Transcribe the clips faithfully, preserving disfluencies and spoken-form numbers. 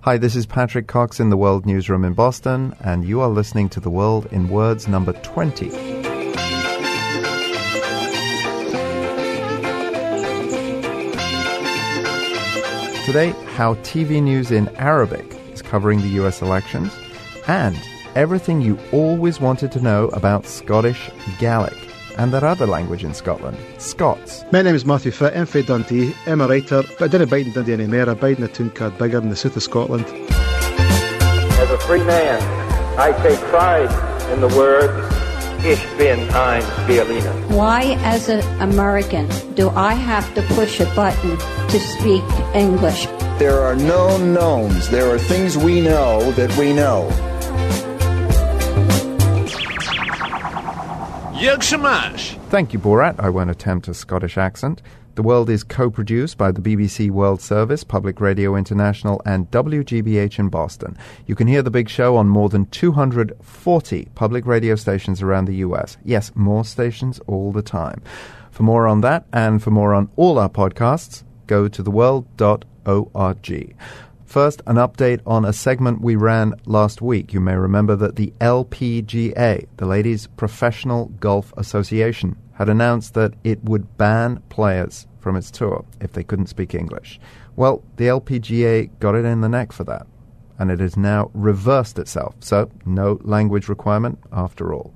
Hi, this is Patrick Cox in the World Newsroom in Boston, and you are listening to The World in Words number twenty. Today, how T V news in Arabic is covering the U S elections, and everything you always wanted to know about Scottish Gaelic and that other language in Scotland, Scots. My name is Matthew Fitt, I'm from Dundee, I'm a writer, but I didn't bide in Dundee anymore, I bide in a town called Biggar in the south of Scotland. As a free man, I take pride in the words, Ich bin ein Berliner. Why, as an American, do I have to push a button to speak English? There are no knowns. There are things we know that we know. Thank you, Borat. I won't attempt a Scottish accent. The World is co-produced by the B B C World Service, Public Radio International, and W G B H in Boston. You can hear The Big Show on more than two hundred forty public radio stations around the U S. Yes, more stations all the time. For more on that, and for more on all our podcasts, go to the world dot org. First, an update on a segment we ran last week. You may remember that the L P G A, the Ladies Professional Golf Association, had announced that it would ban players from its tour if they couldn't speak English. Well, the L P G A got it in the neck for that, and it has now reversed itself, so no language requirement after all.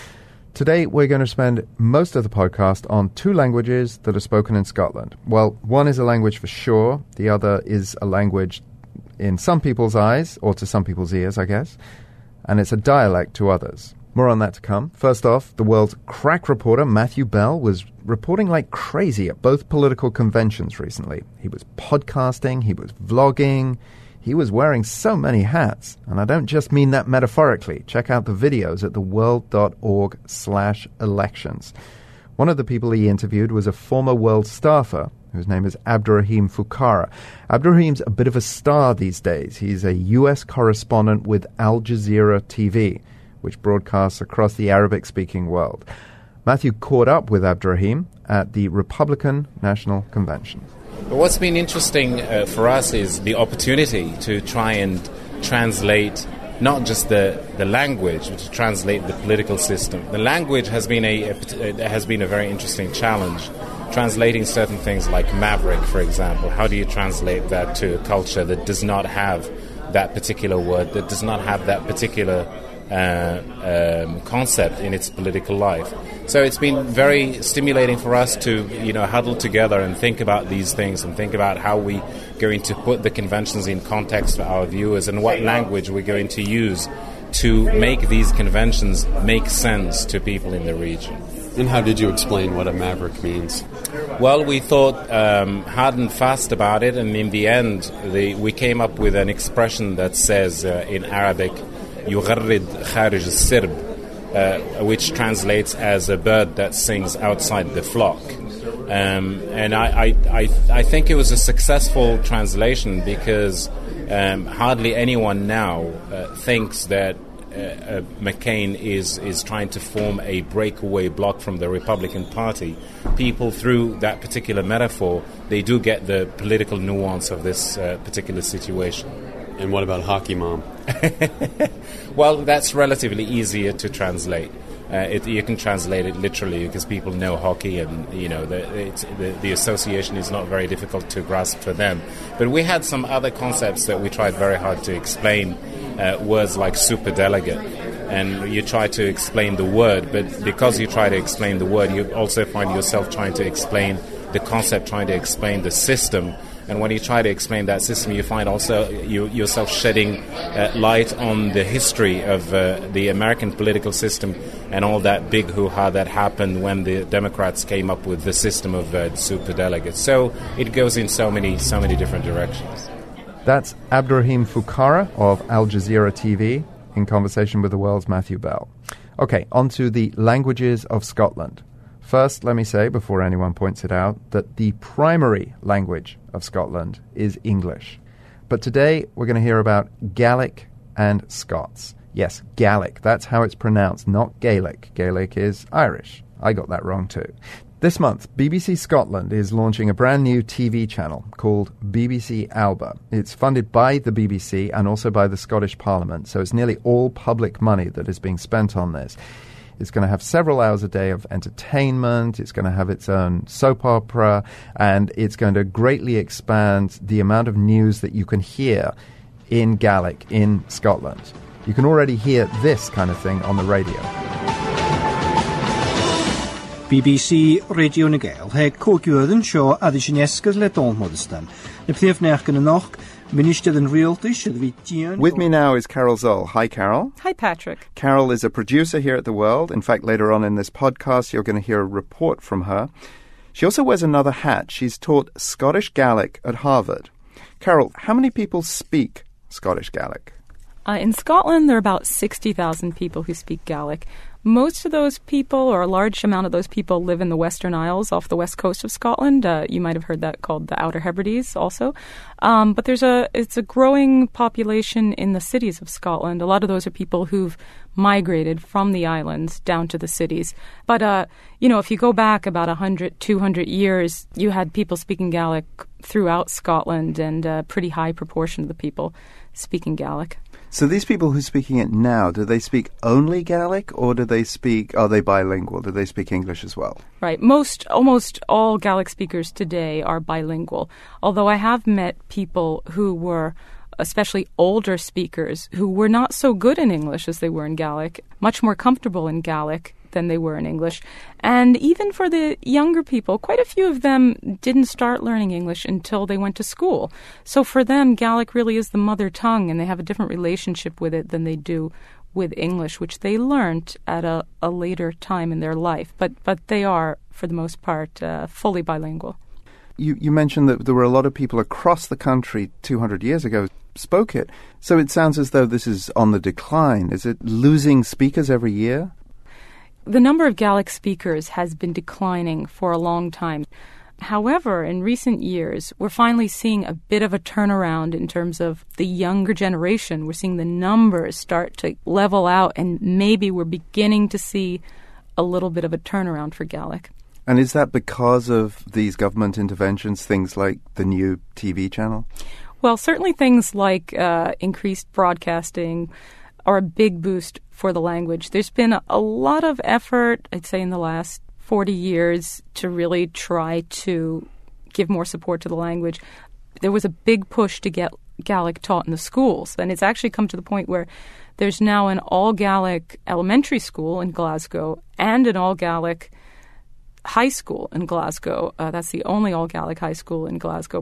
Today, we're going to spend most of the podcast on two languages that are spoken in Scotland. Well, one is a language for sure, the other is a language in some people's eyes, or to some people's ears, I guess, and it's a dialect to others. More on that to come. First off, the world's crack reporter Matthew Bell was reporting like crazy at both political conventions recently. He was podcasting, he was vlogging, he was wearing so many hats, and I don't just mean that metaphorically. Check out the videos at the world dot org slash elections. One of the people he interviewed was a former world staffer whose name is Abdurrahim Fukara. Abdurrahim's a bit of a star these days. He's a U S correspondent with Al Jazeera T V, which broadcasts across the Arabic-speaking world. Matthew caught up with Abdurrahim at the Republican National Convention. What's been interesting uh, for us is the opportunity to try and translate not just the, the language, but to translate the political system. The language has been a, a has been a very interesting challenge. Translating certain things like maverick, for example. How do you translate that to a culture that does not have that particular word, that does not have that particular uh, um, concept in its political life? So it's been very stimulating for us to, you know, huddle together and think about these things and think about how we're going to put the conventions in context for our viewers and what language we're going to use to make these conventions make sense to people in the region. And how did you explain what a maverick means? Well, we thought um, hard and fast about it, and in the end, the, we came up with an expression that says uh, in Arabic, يغرد خارج السرب, uh, which translates as a bird that sings outside the flock. Um, and I, I, I, I think it was a successful translation because um, hardly anyone now uh, thinks that Uh, uh, McCain is, is trying to form a breakaway bloc from the Republican Party. People, through that particular metaphor, they do get the political nuance of this uh, particular situation. And what about hockey mom? Well, that's relatively easier to translate. Uh, it, you can translate it literally because people know hockey, and you know the, it's, the the association is not very difficult to grasp for them. But we had some other concepts that we tried very hard to explain. Uh, words like superdelegate, and you try to explain the word, but because you try to explain the word, you also find yourself trying to explain the concept, trying to explain the system. And when you try to explain that system, you find also you, yourself shedding uh, light on the history of uh, the American political system and all that big hoo-ha that happened when the Democrats came up with the system of uh, superdelegates. So it goes in so many, so many different directions. That's Abdurrahim Fukara of Al Jazeera T V in conversation with the world's Matthew Bell. Okay, on to the languages of Scotland. First, let me say, before anyone points it out, that the primary language of Scotland is English. But today, we're going to hear about Gaelic and Scots. Yes, Gaelic, that's how it's pronounced, not Gaelic. Gaelic is Irish. I got that wrong too. This month, B B C Scotland is launching a brand new T V channel called B B C Alba. It's funded by the B B C and also by the Scottish Parliament, so it's nearly all public money that is being spent on this. It's going to have several hours a day of entertainment, it's going to have its own soap opera, and it's going to greatly expand the amount of news that you can hear in Gaelic in Scotland. You can already hear this kind of thing on the radio. B B C Radio na Gael he cógiúdan seo adisinescas le dónmodistan. Na pníomhnach gan nach minister den realtish the vitian. With me now is Carol Zoll. Hi, Carol. Hi, Patrick. Carol is a producer here at The World. In fact, later on in this podcast, you're going to hear a report from her. She also wears another hat. She's taught Scottish Gaelic at Harvard. Carol, how many people speak Scottish Gaelic? Uh, in Scotland, there are about sixty thousand people who speak Gaelic. Most of those people, or a large amount of those people, live in the Western Isles off the west coast of Scotland. Uh, you might have heard that called the Outer Hebrides also. Um, but there's a it's a growing population in the cities of Scotland. A lot of those are people who've migrated from the islands down to the cities. But, uh, you know, if you go back about one hundred, two hundred years, you had people speaking Gaelic throughout Scotland, and a pretty high proportion of the people speaking Gaelic. So these people who are speaking it now, do they speak only Gaelic, or do they speak, are they bilingual? Do they speak English as well? Right. Most, almost all Gaelic speakers today are bilingual. Although I have met people who were, especially older speakers, who were not so good in English as they were in Gaelic, much more comfortable in Gaelic than they were in English. And even for the younger people, quite a few of them didn't start learning English until they went to school. So for them, Gaelic really is the mother tongue, and they have a different relationship with it than they do with English, which they learned at a, a later time in their life. But but they are, for the most part, uh, fully bilingual. You, you mentioned that there were a lot of people across the country two hundred years ago spoke it. So it sounds as though this is on the decline. Is it losing speakers every year? The number of Gaelic speakers has been declining for a long time. However, in recent years, we're finally seeing a bit of a turnaround in terms of the younger generation. We're seeing the numbers start to level out, and maybe we're beginning to see a little bit of a turnaround for Gaelic. And is that because of these government interventions, things like the new T V channel? Well, certainly things like uh, increased broadcasting are a big boost for the language. There's been a, a lot of effort, I'd say, in the last forty years to really try to give more support to the language. There was a big push to get Gaelic taught in the schools, and it's actually come to the point where there's now an all-Gaelic elementary school in Glasgow and an all-Gaelic high school in Glasgow. Uh, that's the only all-Gaelic high school in Glasgow.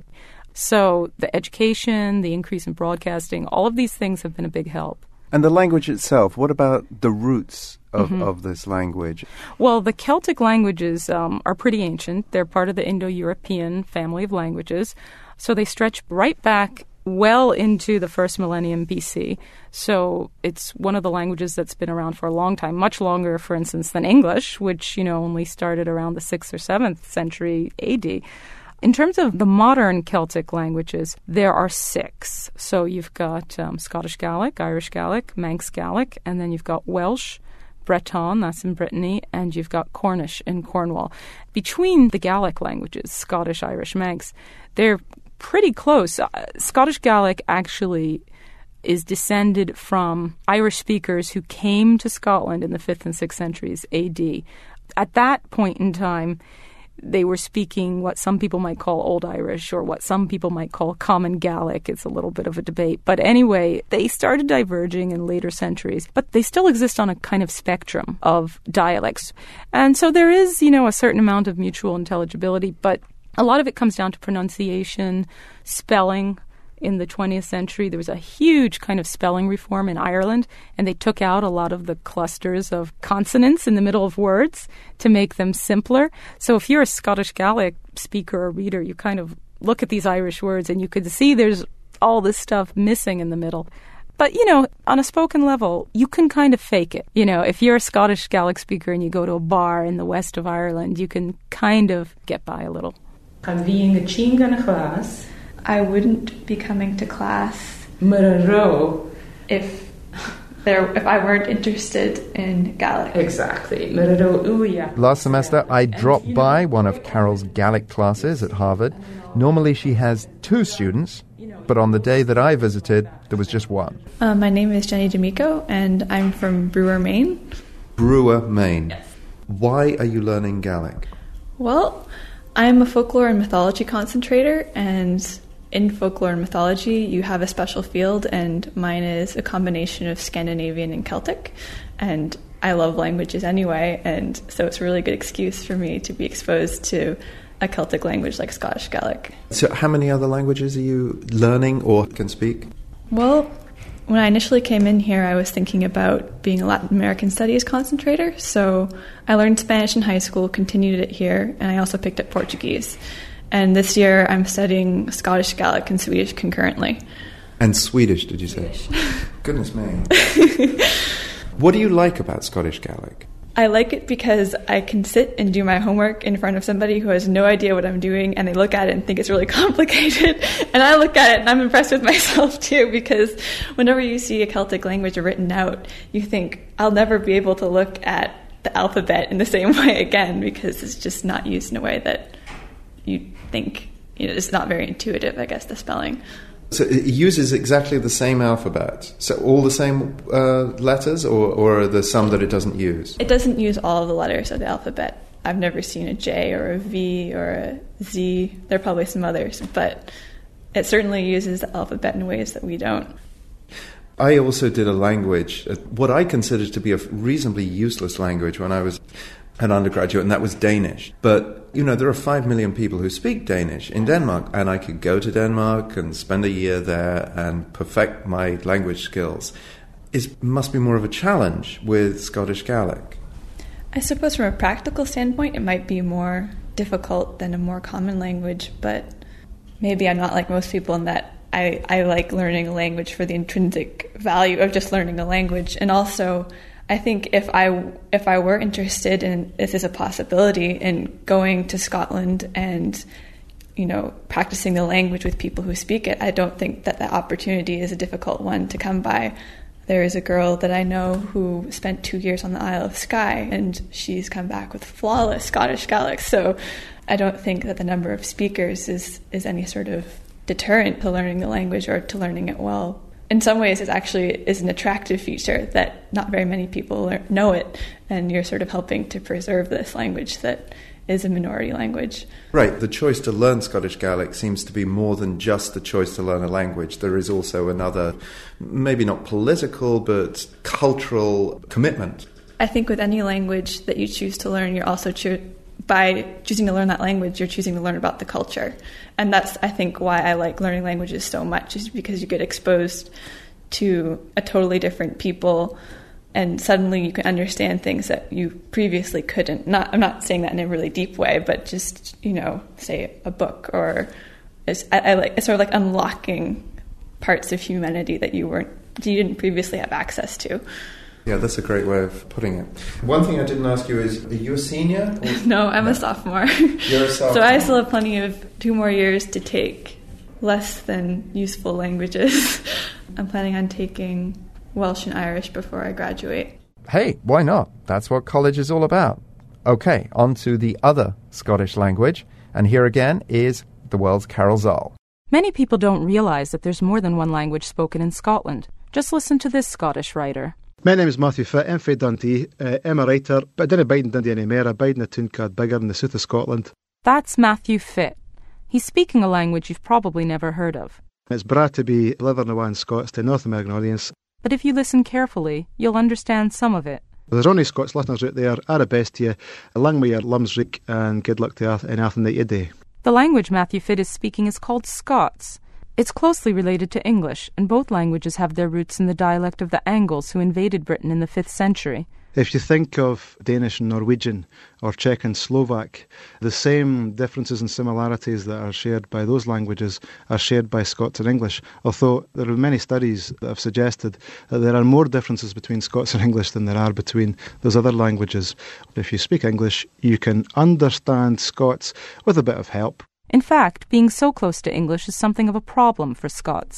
So the education, the increase in broadcasting, all of these things have been a big help. And the language itself, what about the roots of, mm-hmm. of this language? Well, the Celtic languages um, are pretty ancient. They're part of the Indo-European family of languages. So they stretch right back well into the first millennium B C. So it's one of the languages that's been around for a long time, much longer, for instance, than English, which, you know, only started around the sixth or seventh century A D. In terms of the modern Celtic languages, there are six. So you've got um, Scottish Gaelic, Irish Gaelic, Manx Gaelic, and then you've got Welsh, Breton, that's in Brittany, and you've got Cornish in Cornwall. Between the Gaelic languages, Scottish, Irish, Manx, they're pretty close. Uh, Scottish Gaelic actually is descended from Irish speakers who came to Scotland in the fifth and sixth centuries A D. At that point in time, they were speaking what some people might call Old Irish, or what some people might call Common Gaelic. It's a little bit of a debate. But anyway, they started diverging in later centuries, but they still exist on a kind of spectrum of dialects. And so there is, you know, a certain amount of mutual intelligibility, but a lot of it comes down to pronunciation, spelling. In the twentieth century, there was a huge kind of spelling reform in Ireland, and they took out a lot of the clusters of consonants in the middle of words to make them simpler. So if you're a Scottish Gaelic speaker or reader, you kind of look at these Irish words and you could see there's all this stuff missing in the middle. But, you know, on a spoken level, you can kind of fake it. You know, if you're a Scottish Gaelic speaker and you go to a bar in the west of Ireland, you can kind of get by a little. I wouldn't be coming to class Mararo if there if I weren't interested in Gaelic. Exactly. Last semester, I dropped by one of Carol's Gaelic classes at Harvard. Normally, she has two students, but on the day that I visited, there was just one. Uh, my name is Jenny D'Amico, and I'm from Brewer, Maine. Brewer, Maine. Yes. Why are you learning Gaelic? Well, I'm a folklore and mythology concentrator, and in folklore and mythology, you have a special field, and mine is a combination of Scandinavian and Celtic. And I love languages anyway, and so it's a really good excuse for me to be exposed to a Celtic language like Scottish Gaelic. So how many other languages are you learning or can speak? Well, when I initially came in here, I was thinking about being a Latin American studies concentrator. So I learned Spanish in high school, continued it here, and I also picked up Portuguese. And this year I'm studying Scottish Gaelic and Swedish concurrently. And Swedish, did you say? Swedish. Goodness me. What do you like about Scottish Gaelic? I like it because I can sit and do my homework in front of somebody who has no idea what I'm doing, and they look at it and think it's really complicated. And I look at it and I'm impressed with myself too, because whenever you see a Celtic language written out, you think, I'll never be able to look at the alphabet in the same way again, because it's just not used in a way that you think, you know, it's not very intuitive, I guess, the spelling. So it uses exactly the same alphabet? So all the same uh, letters, or, or are there some that it doesn't use? It doesn't use all of the letters of the alphabet. I've never seen a J or a V or a Z. There are probably some others, but it certainly uses the alphabet in ways that we don't. I also did a language, what I considered to be a reasonably useless language when I was an undergraduate, and that was Danish. But, you know, there are five million people who speak Danish in Denmark, and I could go to Denmark and spend a year there and perfect my language skills. It must be more of a challenge with Scottish Gaelic. I suppose from a practical standpoint, it might be more difficult than a more common language, but maybe I'm not like most people in that I, I like learning a language for the intrinsic value of just learning a language. And also, I think if I if I were interested in, this is a possibility, in going to Scotland and, you know, practicing the language with people who speak it, I don't think that that opportunity is a difficult one to come by. There is a girl that I know who spent two years on the Isle of Skye, and she's come back with flawless Scottish Gaelic. So I don't think that the number of speakers is, is any sort of deterrent to learning the language or to learning it well. In some ways, it actually is an attractive feature that not very many people know it, and you're sort of helping to preserve this language that is a minority language. Right, the choice to learn Scottish Gaelic seems to be more than just the choice to learn a language. There is also another, maybe not political, but cultural commitment. I think with any language that you choose to learn, you're also cho- by choosing to learn that language, you're choosing to learn about the culture. And that's, I think, why I like learning languages so much, is because you get exposed to a totally different people, and suddenly you can understand things that you previously couldn't. Not, I'm not saying that in a really deep way, but just, you know, say a book, or it's, I, I like it's sort of like unlocking parts of humanity that you weren't, you didn't previously have access to. Yeah, that's a great way of putting it. One thing I didn't ask you is, are you a senior? Or... No, I'm no. a sophomore. You're a sophomore. So I still have plenty of two more years to take less than useful languages. I'm planning on taking Welsh and Irish before I graduate. Hey, why not? That's what college is all about. Okay, on to the other Scottish language. And here again is the world's Carol Zoll. Many people don't realize that there's more than one language spoken in Scotland. Just listen to this Scottish writer. My name is Matthew Fitt. I'm from Dundee. Uh, I'm a writer, but I didn't bide in Dundee anymore. I bide in a town called Biggar in the south of Scotland. That's Matthew Fitt. He's speaking a language you've probably never heard of. It's bra to be delivering a one Scots to a North American audience. But if you listen carefully, you'll understand some of it. There's only Scots listeners out there. All the best to you. Along with your Lumsreek, and good luck to you in anything that you do. The language Matthew Fitt is speaking is called Scots. It's closely related to English, and both languages have their roots in the dialect of the Angles who invaded Britain in the fifth century. If you think of Danish and Norwegian, or Czech and Slovak, the same differences and similarities that are shared by those languages are shared by Scots and English, although there are many studies that have suggested that there are more differences between Scots and English than there are between those other languages. If you speak English, you can understand Scots with a bit of help. In fact, being so close to English is something of a problem for Scots.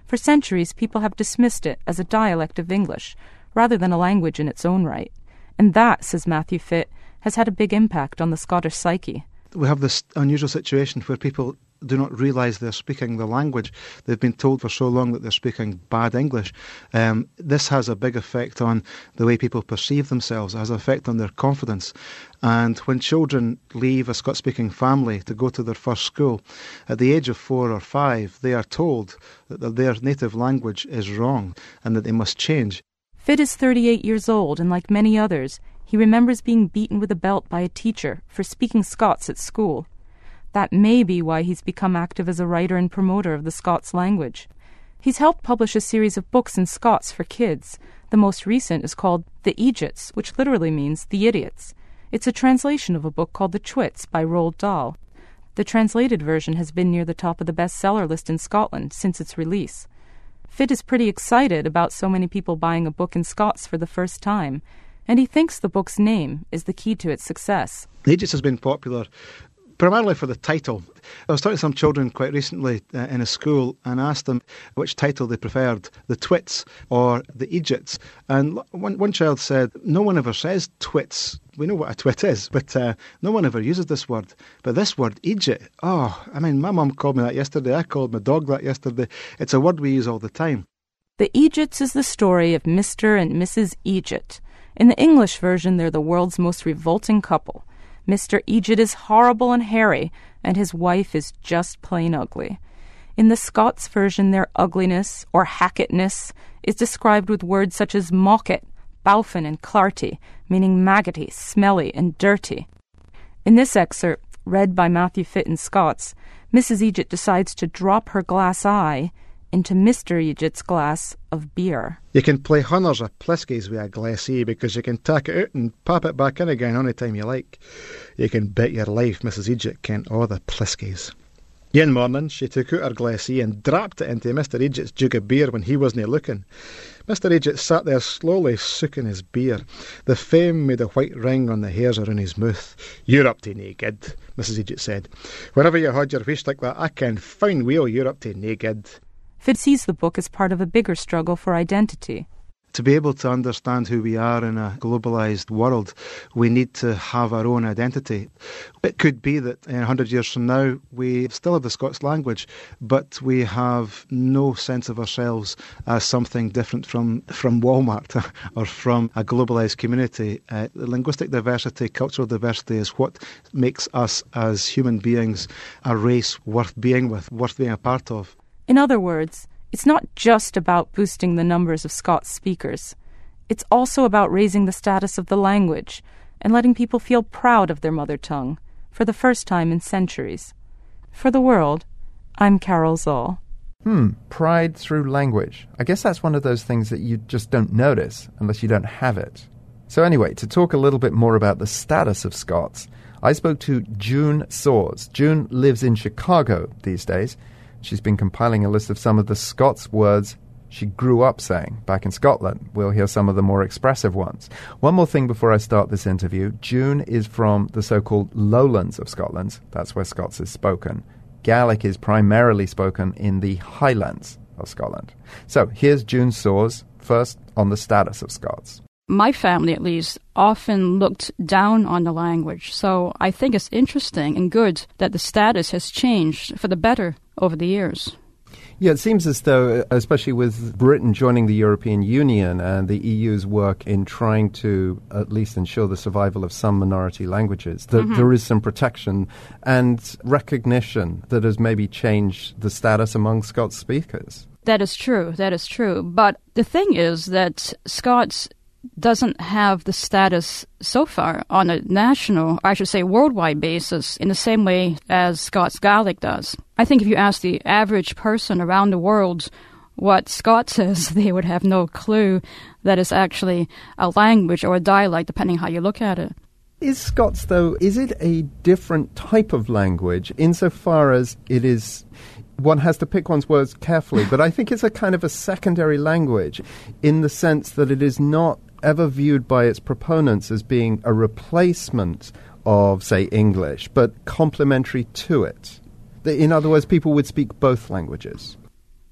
For centuries, people have dismissed it as a dialect of English, rather than a language in its own right. And that, says Matthew Fitt, has had a big impact on the Scottish psyche. We have this unusual situation where people do not realise they're speaking the language. They've been told for so long that they're speaking bad English. Um, this has a big effect on the way people perceive themselves. It has an effect on their confidence. And when children leave a Scots-speaking family to go to their first school, at the age of four or five, they are told that their native language is wrong and that they must change. Fitt is thirty-eight years old, and like many others, he remembers being beaten with a belt by a teacher for speaking Scots at school. That may be why he's become active as a writer and promoter of the Scots language. He's helped publish a series of books in Scots for kids. The most recent is called The Idiots, which literally means the idiots. It's a translation of a book called The Chwits by Roald Dahl. The translated version has been near the top of the bestseller list in Scotland since its release. Fitt is pretty excited about so many people buying a book in Scots for the first time, and he thinks the book's name is the key to its success. The Idiots has been popular primarily for the title. I was talking to some children quite recently uh, in a school and asked them which title they preferred, the Twits or the Idiots. And one, one child said, no one ever says twits. We know what a twit is, but uh, no one ever uses this word. But this word, idiot, oh, I mean, my mum called me that yesterday. I called my dog that yesterday. It's a word we use all the time. The Idiots is the story of Mister and Missus Idiot. In the English version, they're the world's most revolting couple. Mister Idiot is horrible and hairy, and his wife is just plain ugly. In the Scots version, their ugliness, or hacketness, is described with words such as mocket, bowfin, and clarty, meaning maggoty, smelly, and dirty. In this excerpt, read by Matthew Fitt in Scots, Missus Idiot decides to drop her glass eye into Mister Idiot's glass of beer. You can play hunters of pliskies with a glassee because you can tack it out and pop it back in again any time you like. You can bet your life Missus Idiot kent all the pliskies. Yen morning, she took out her glassee and dropped it into Mister Idiot's jug of beer when he wasn't looking. Mister Idiot sat there slowly sucking his beer. The foam made a white ring on the hairs around his mouth. You're up to nae good, Missus Idiot said. Whenever you had your wish like that, I can fine wheel you're up to nae good. Fitt sees the book as part of a bigger struggle for identity. To be able to understand who we are in a globalised world, we need to have our own identity. It could be that in one hundred years from now, we still have the Scots language, but we have no sense of ourselves as something different from, from Walmart or from a globalised community. Uh, linguistic diversity, cultural diversity is what makes us as human beings a race worth being with, worth being a part of. In other words, it's not just about boosting the numbers of Scots speakers. It's also about raising the status of the language and letting people feel proud of their mother tongue for the first time in centuries. For The World, I'm Carol Zoll. Hmm, pride through language. I guess that's one of those things that you just don't notice unless you don't have it. So anyway, to talk a little bit more about the status of Scots, I spoke to June Soares. June lives in Chicago these days. She's been compiling a list of some of the Scots words she grew up saying back in Scotland. We'll hear some of the more expressive ones. One more thing before I start this interview. June is from the so-called lowlands of Scotland. That's where Scots is spoken. Gaelic is primarily spoken in the highlands of Scotland. So here's June Soares, first on the status of Scots. My family, at least, often looked down on the language. So I think it's interesting and good that the status has changed for the better over the years. Yeah, it seems as though, especially with Britain joining the European Union and the E U's work in trying to at least ensure the survival of some minority languages, that mm-hmm. there is some protection and recognition that has maybe changed the status among Scots speakers. That is true, that is true. But the thing is that Scots doesn't have the status so far on a national, I should say worldwide basis in the same way as Scots Gaelic does. I think if you ask the average person around the world what Scots is, they would have no clue that it's actually a language or a dialect, depending how you look at it. Is Scots, though, is it a different type of language insofar as it is... One has to pick one's words carefully, but I think it's a kind of a secondary language in the sense that it is not ever viewed by its proponents as being a replacement of, say, English, but complementary to it. In other words, people would speak both languages.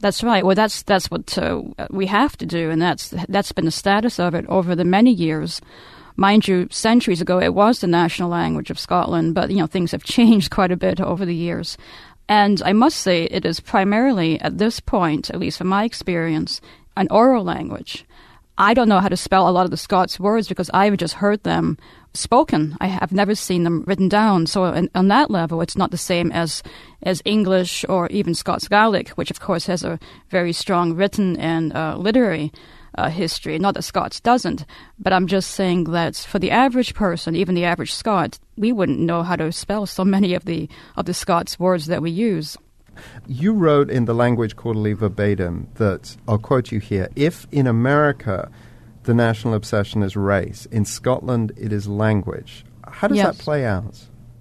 That's right. Well, that's that's what uh, we have to do, and that's that's been the status of it over the many years. Mind you, centuries ago it was the national language of Scotland, but you know things have changed quite a bit over the years. And I must say, it is primarily at this point, at least from my experience, an oral language. I don't know how to spell a lot of the Scots words because I've just heard them spoken. I have never seen them written down. So in, on that level, it's not the same as as English or even Scots Gaelic, which of course has a very strong written and uh, literary uh, history. Not that Scots doesn't, but I'm just saying that for the average person, even the average Scot, we wouldn't know how to spell so many of the of the Scots words that we use. You wrote in the Language Quarterly verbatim that, I'll quote you here, if in America the national obsession is race, in Scotland it is language. How does yes. that play out?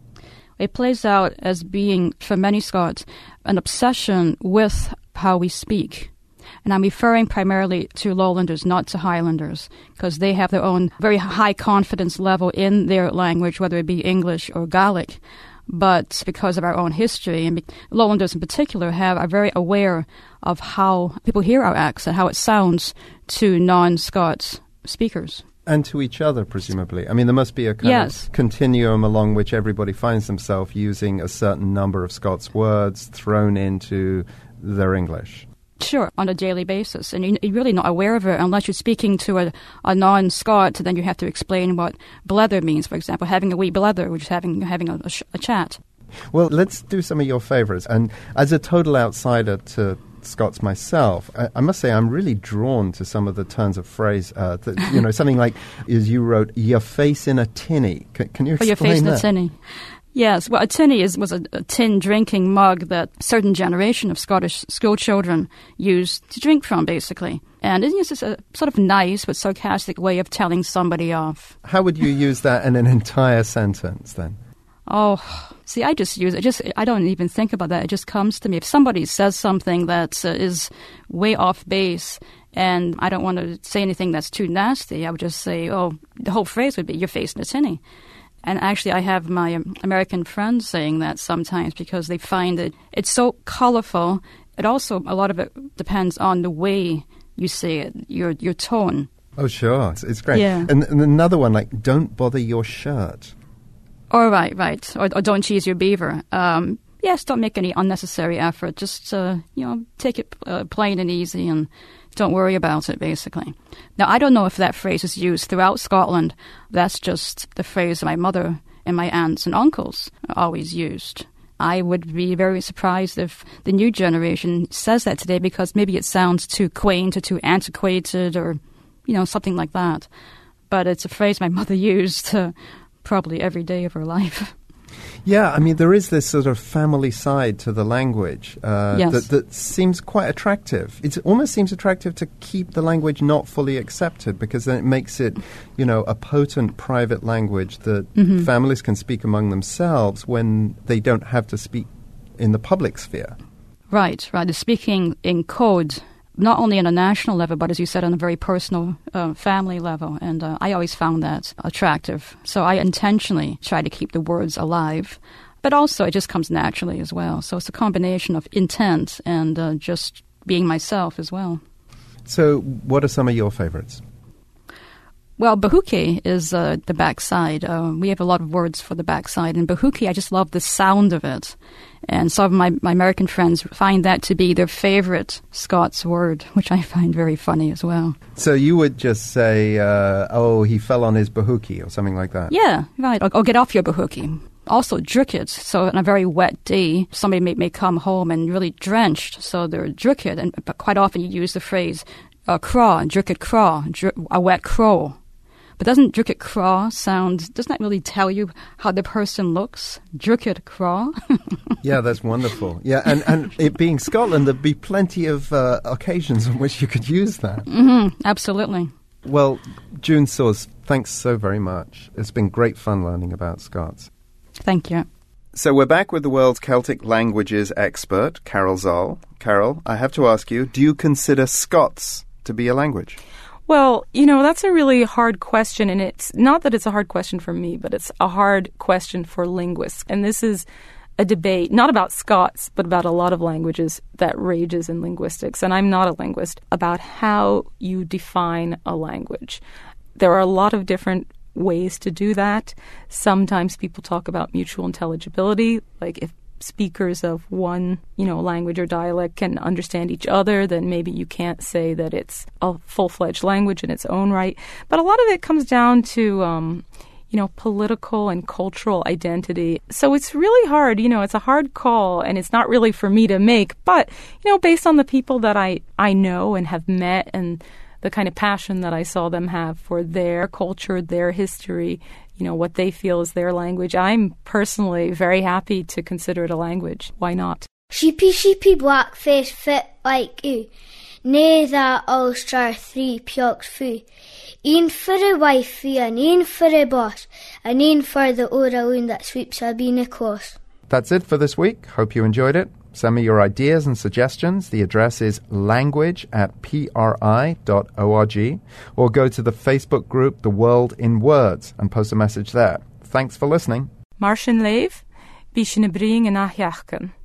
It plays out as being, for many Scots, an obsession with how we speak. And I'm referring primarily to Lowlanders, not to Highlanders, because they have their own very high confidence level in their language, whether it be English or Gaelic. But because of our own history, and Lowlanders in particular have are very aware of how people hear our accent, how it sounds to non-Scots speakers. And to each other, presumably. I mean, there must be a kind yes. of continuum along which everybody finds themselves using a certain number of Scots words thrown into their English. Sure, on a daily basis. And you're really not aware of it unless you're speaking to a, a non-Scot, then you have to explain what blether means, for example, having a wee blether, which is having, having a, a, sh- a chat. Well, let's do some of your favourites. And as a total outsider to Scots myself, I, I must say I'm really drawn to some of the turns of phrase. Uh, that, you know, something like, as you wrote, your face in a tinny. C- can you explain that? Oh, your face in a tinny. Yes, well, a tinny is, was a, a tin drinking mug that a certain generation of Scottish school children used to drink from, basically. And it's just a sort of nice but sarcastic way of telling somebody off. How would you use that in an entire sentence, then? Oh, see, I just use it. Just I don't even think about that. It just comes to me. If somebody says something that uh, is way off base and I don't want to say anything that's too nasty, I would just say, oh, the whole phrase would be, your face in a tinny. And actually, I have my um, American friends saying that sometimes because they find it it's so colorful. It also, a lot of it depends on the way you say it, your your tone. Oh, sure. It's, it's great. Yeah. And, and another one, like, don't bother your shirt. Oh, right, right. Or, or don't cheese your beaver. Um, yes, don't make any unnecessary effort. Just, uh, you know, take it uh, plain and easy and don't worry about it, basically. Now, I don't know if that phrase is used throughout Scotland. That's just the phrase my mother and my aunts and uncles always used. I would be very surprised if the new generation says that today because maybe it sounds too quaint or too antiquated or, you know, something like that. But it's a phrase my mother used uh, probably every day of her life. Yeah, I mean, there is this sort of family side to the language uh, yes. that, that seems quite attractive. It almost seems attractive to keep the language not fully accepted because then it makes it, you know, a potent private language that mm-hmm. families can speak among themselves when they don't have to speak in the public sphere. Right, right. The speaking in code, not only on a national level, but as you said, on a very personal uh, family level. And uh, I always found that attractive. So I intentionally try to keep the words alive. But also it just comes naturally as well. So it's a combination of intent and uh, just being myself as well. So what are some of your favorites? Well, Bahuki is uh, the backside. Uh, we have a lot of words for the backside. And Bahuki, I just love the sound of it. And some of my, my American friends find that to be their favorite Scots word, which I find very funny as well. So you would just say, uh, oh, he fell on his Bahuki or something like that? Yeah, right. Or, or get off your Bahuki. Also, drukit. So on a very wet day, somebody may, may come home and really drenched. So they're drukit. And but quite often you use the phrase uh, craw, drukit craw, dr- a wet crow. But doesn't drukit craw sound, doesn't that really tell you how the person looks? Drukit craw? Yeah, that's wonderful. Yeah, and, and it being Scotland, there'd be plenty of uh, occasions on which you could use that. Mm-hmm, absolutely. Well, June Soers, thanks so very much. It's been great fun learning about Scots. Thank you. So we're back with the world's Celtic languages expert, Carol Zoll. Carol, I have to ask you, do you consider Scots to be a language? Well, you know, that's a really hard question, and it's not that it's a hard question for me, but it's a hard question for linguists. And this is a debate, not about Scots, but about a lot of languages that rages in linguistics, and I'm not a linguist, about how you define a language. There are a lot of different ways to do that. Sometimes people talk about mutual intelligibility, like if speakers of one, you know, language or dialect can understand each other, then maybe you can't say that it's a full-fledged language in its own right. But a lot of it comes down to, um, you know, political and cultural identity. So it's really hard, you know, it's a hard call, and it's not really for me to make. But, you know, based on the people that I, I know and have met and the kind of passion that I saw them have for their culture, their history, you know, what they feel is their language, I'm personally very happy to consider it a language. Why not? Sheepy, sheepy, blackface, fit like you. Nae that all-star three pioks foo. Een for a wifey, and een for a boss, and een for the oraloon that sweeps a bean across. That's it for this week. Hope you enjoyed it. Send me your ideas and suggestions. The address is language at p r i dot org, or go to the Facebook group The World in Words and post a message there. Thanks for listening. Martin Leif, Bishine Bring and Ahiachken.